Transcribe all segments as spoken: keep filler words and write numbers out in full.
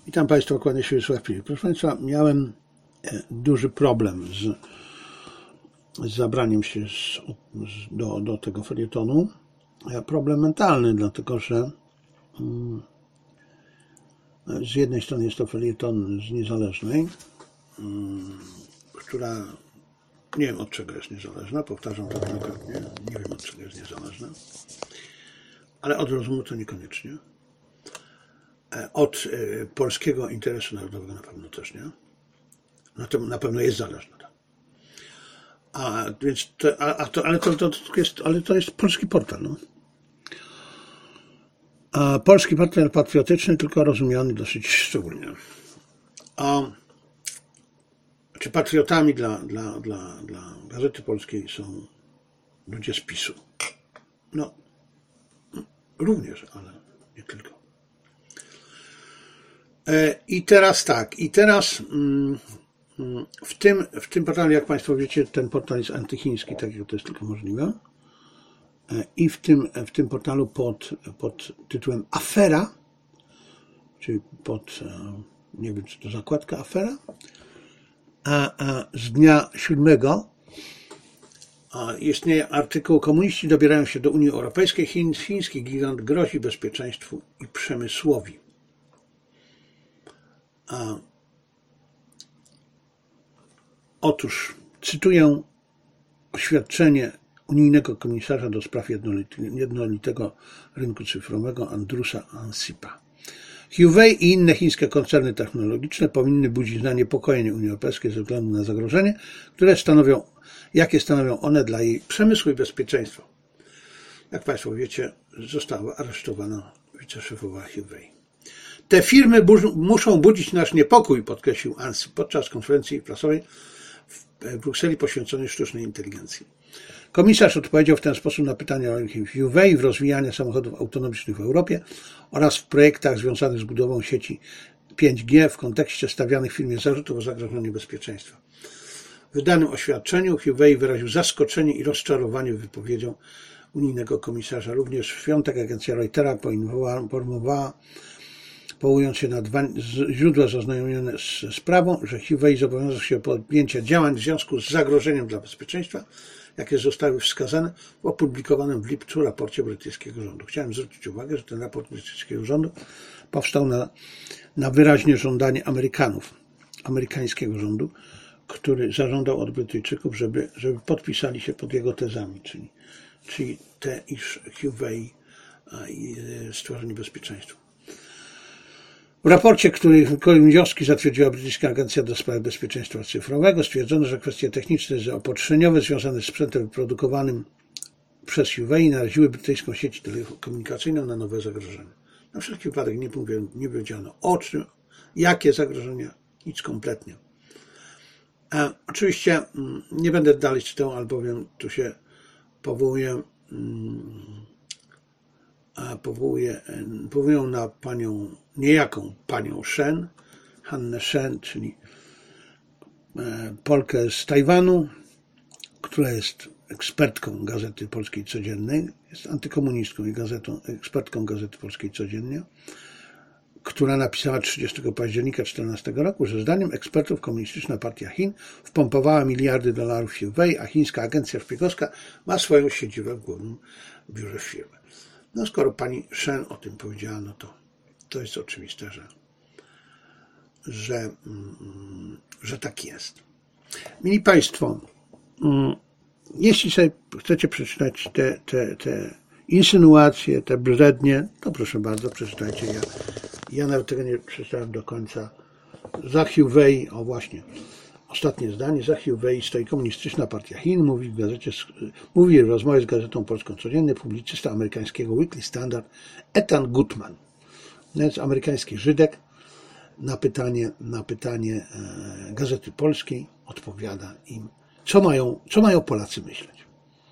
Witam Państwa, kłaniam się Wiesław Filip. Proszę Państwa, miałem duży problem z, z zabraniem się z, z, do, do tego felietonu. Problem mentalny, dlatego że mm, z jednej strony jest to felieton z Niezależnej, mm, która nie wiem od czego jest niezależna, powtarzam to wielokrotnie, nie wiem od czego jest niezależna, ale od rozumu to niekoniecznie. Od polskiego interesu narodowego na pewno też nie. No to na pewno jest zależna. A więc to, a, a to, ale, to, to, to jest, ale to jest polski portal. No. A polski portal patriotyczny, tylko rozumiany dosyć szczególnie. A czy patriotami dla, dla, dla, dla Gazety Polskiej są ludzie z PiSu? No, również, ale nie tylko. I teraz tak, i teraz w tym, w tym portalu, jak Państwo wiecie, ten portal jest antychiński, tak jak to jest tylko możliwe. I w tym, w tym portalu pod, pod tytułem Afera, czyli pod, nie wiem czy to zakładka Afera, a, a z dnia siódmego istnieje artykuł: komuniści dobierają się do Unii Europejskiej, Chin, chiński gigant grozi bezpieczeństwu i przemysłowi. A, otóż cytuję oświadczenie unijnego komisarza do spraw jednolitego rynku cyfrowego Andrusa Ansipa. Huawei i inne chińskie koncerny technologiczne powinny budzić zaniepokojenie Unii Europejskiej ze względu na zagrożenie, które stanowią, jakie stanowią one dla jej przemysłu i bezpieczeństwa. Jak Państwo wiecie, została aresztowana wiceszefowa Huawei. Te firmy muszą budzić nasz niepokój, podkreślił Ansip podczas konferencji prasowej w Brukseli poświęconej sztucznej inteligencji. Komisarz odpowiedział w ten sposób na pytania o Huawei w rozwijaniu samochodów autonomicznych w Europie oraz w projektach związanych z budową sieci pięć G w kontekście stawianych firmie zarzutów o zagrożenie bezpieczeństwa. W wydanym oświadczeniu Huawei wyraził zaskoczenie i rozczarowanie wypowiedzią unijnego komisarza. Również w piątek agencja Reutera poinformowała, powołując się na dwa źródła zaznajomione z sprawą, że Huawei zobowiązał się do podjęcia działań w związku z zagrożeniem dla bezpieczeństwa, jakie zostały wskazane w opublikowanym w lipcu raporcie brytyjskiego rządu. Chciałem zwrócić uwagę, że ten raport brytyjskiego rządu powstał na, na wyraźne żądanie Amerykanów, amerykańskiego rządu, który zażądał od Brytyjczyków, żeby, żeby podpisali się pod jego tezami, czyli, czyli te, iż Huawei stworzy niebezpieczeństwo. W raporcie, który wnioski zatwierdziła brytyjska agencja do spraw bezpieczeństwa cyfrowego, stwierdzono, że kwestie techniczne zaopatrzeniowe związane z sprzętem wyprodukowanym przez Huawei naraziły brytyjską sieć telekomunikacyjną na nowe zagrożenia. Na wszelki wypadek nie, mówię, nie powiedziano o czym, jakie zagrożenia, nic kompletnie. A oczywiście nie będę dalej czytał, albowiem tu się powołuję, powołuję, powołują na panią, niejaką panią Shen, Hannę Shen, czyli Polkę z Tajwanu, która jest ekspertką Gazety Polskiej Codziennej, jest antykomunistką i gazetą, ekspertką Gazety Polskiej Codziennie, która napisała trzydziestego października dwa tysiące czternastego roku, że zdaniem ekspertów komunistyczna partia Chin wpompowała miliardy dolarów w Huawei, a chińska agencja szpiegowska ma swoją siedzibę w głównym biurze firmy. No skoro pani Shen o tym powiedziała, no to to jest oczywiste, że, że, że tak jest. Mili Państwo, jeśli sobie chcecie przeczytać te, te, te insynuacje, te brednie, to proszę bardzo, przeczytajcie. Ja, ja nawet tego nie przeczytałem do końca. Za Huawei, o właśnie, ostatnie zdanie, za Huawei stoi komunistyczna partia Chin, mówi w gazecie, mówi w rozmowie z Gazetą Polską Codziennie publicysta amerykańskiego Weekly Standard Ethan Gutman. Więc amerykański Żydek na pytanie, na pytanie Gazety Polskiej odpowiada im, co mają, co mają Polacy myśleć.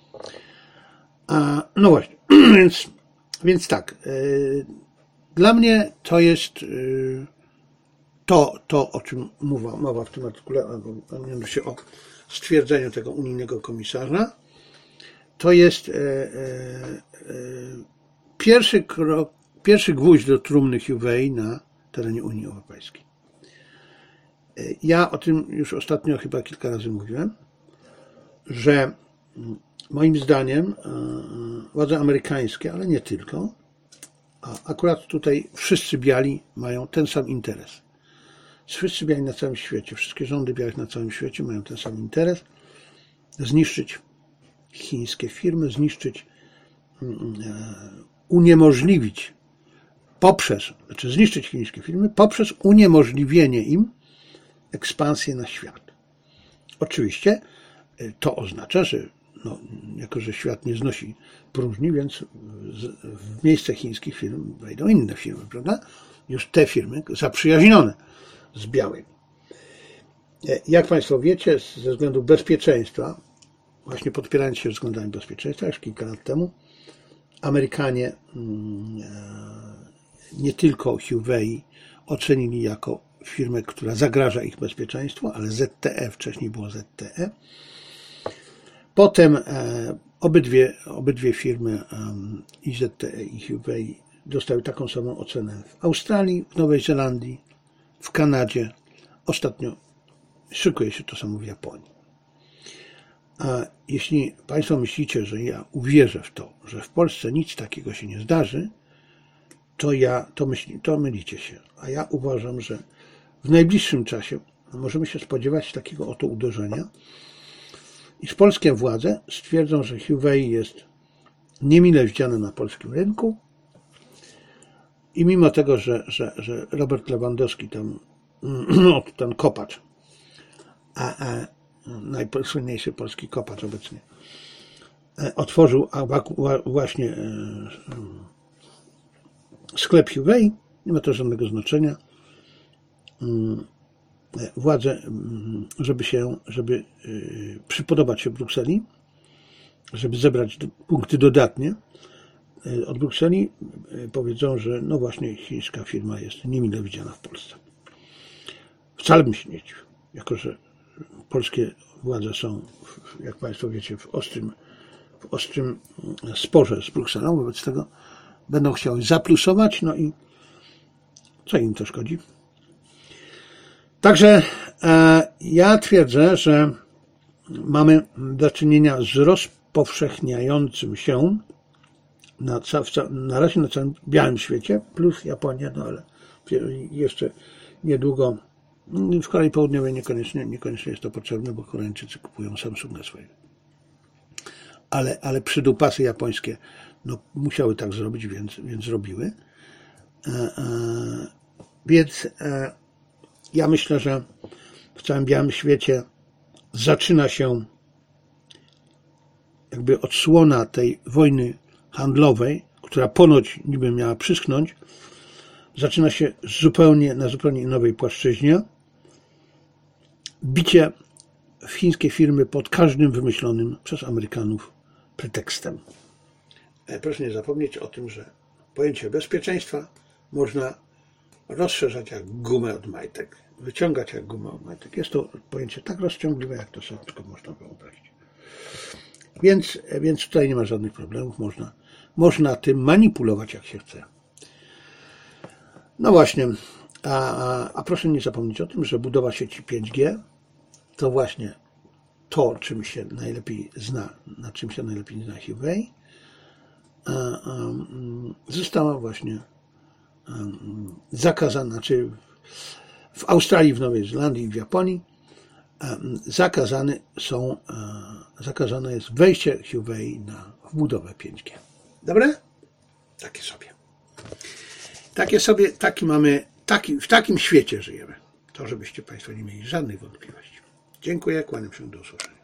A, no właśnie, więc, więc tak, dla mnie to jest to, to o czym mowa, mowa w tym artykule, a mianowicie o stwierdzeniu tego unijnego komisarza, to jest e, e, pierwszy krok, pierwszy gwóźdź do trumny Huawei na terenie Unii Europejskiej. Ja o tym już ostatnio chyba kilka razy mówiłem, że moim zdaniem władze amerykańskie, ale nie tylko, a akurat tutaj wszyscy biali mają ten sam interes. Wszyscy biali na całym świecie, wszystkie rządy białych na całym świecie mają ten sam interes, zniszczyć chińskie firmy, zniszczyć, uniemożliwić poprzez, znaczy zniszczyć chińskie firmy poprzez uniemożliwienie im ekspansję na świat. Oczywiście to oznacza, że no, jako że świat nie znosi próżni, więc w miejsce chińskich firm wejdą inne firmy, prawda? Już te firmy zaprzyjaźnione z białymi. Jak Państwo wiecie, ze względu bezpieczeństwa, właśnie podpierając się względami bezpieczeństwa, już kilka lat temu, Amerykanie nie tylko Huawei ocenili jako firmę, która zagraża ich bezpieczeństwu, ale Z T E, wcześniej było Z T E. Potem obydwie, obydwie firmy, i Z T E, i Huawei, dostały taką samą ocenę w Australii, w Nowej Zelandii, w Kanadzie. Ostatnio szykuje się to samo w Japonii. A jeśli Państwo myślicie, że ja uwierzę w to, że w Polsce nic takiego się nie zdarzy, to ja to, myśli, to mylicie się. A ja uważam, że w najbliższym czasie możemy się spodziewać takiego oto uderzenia, iż polskie władze stwierdzą, że Huawei jest niemile widziane na polskim rynku i mimo tego, że, że, że Robert Lewandowski, tam, no, ten kopacz, a, a najsłynniejszy polski kopacz obecnie, otworzył właśnie sklep Huawei, nie ma to żadnego znaczenia. Władze, żeby się, żeby przypodobać się Brukseli, żeby zebrać punkty dodatnie od Brukseli, powiedzą, że no właśnie chińska firma jest niemile widziana w Polsce. Wcale bym się nie dziwił, jako że polskie władze są, jak Państwo wiecie, w ostrym, w ostrym sporze z Brukselą, wobec tego będą chciały zaplusować, no i co im to szkodzi? Także e, ja twierdzę, że mamy do czynienia z rozpowszechniającym się na, ca, na razie na całym białym świecie, plus Japonia, no ale jeszcze niedługo w Korei Południowej niekoniecznie, niekoniecznie jest to potrzebne, bo Koreańczycy kupują Samsunga swojego. Ale, ale przydupasy japońskie no, musiały tak zrobić, więc, więc zrobiły. E, e, więc e, ja myślę, że w całym białym świecie zaczyna się jakby odsłona tej wojny handlowej, która ponoć niby miała przyschnąć, zaczyna się zupełnie, na zupełnie nowej płaszczyźnie. Bicie w chińskie firmy pod każdym wymyślonym przez Amerykanów pretekstem. Proszę nie zapomnieć o tym, że pojęcie bezpieczeństwa można rozszerzać jak gumę od majtek, wyciągać jak gumę od majtek. Jest to pojęcie tak rozciągliwe, jak to sobie tylko można wyobrazić. Więc, więc tutaj nie ma żadnych problemów, można, można tym manipulować jak się chce. No właśnie, a, a, a proszę nie zapomnieć o tym, że budowa sieci pięć G to właśnie to, czym się najlepiej zna, na czym się najlepiej zna Huawei, a, a, została właśnie zakazana, czy w Australii, w Nowej Zelandii i w Japonii zakazane są, zakazane jest wejście Huawei na budowę pięć G. Dobre? Takie sobie. Takie sobie, taki mamy, taki, w takim świecie żyjemy. To, żebyście Państwo nie mieli żadnych wątpliwości. Dziękuję, kłaniam się, do usłyszenia.